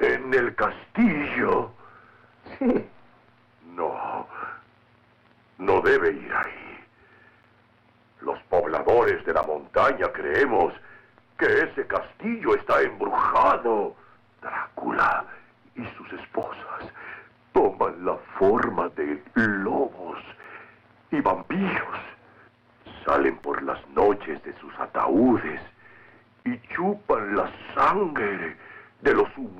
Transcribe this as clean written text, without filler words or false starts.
¿En el castillo? Sí. No. No debe ir ahí. Los pobladores de la montaña creemos que ese castillo está embrujado. Drácula y sus esposas toman la forma de lobos y vampiros. Salen por las noches de sus ataúdes y chupan la sangre de los